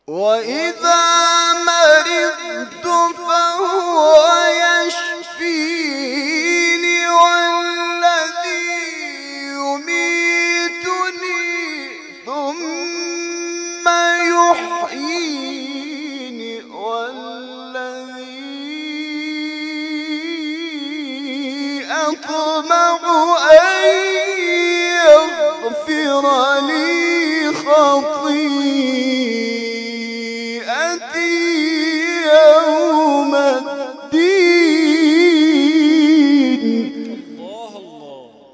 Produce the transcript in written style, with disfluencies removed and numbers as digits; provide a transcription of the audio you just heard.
وإذا مرضت فهو يشفيني والذي يميتني ثم يحييني والذي أطمع أن يغفر لي خطيئتي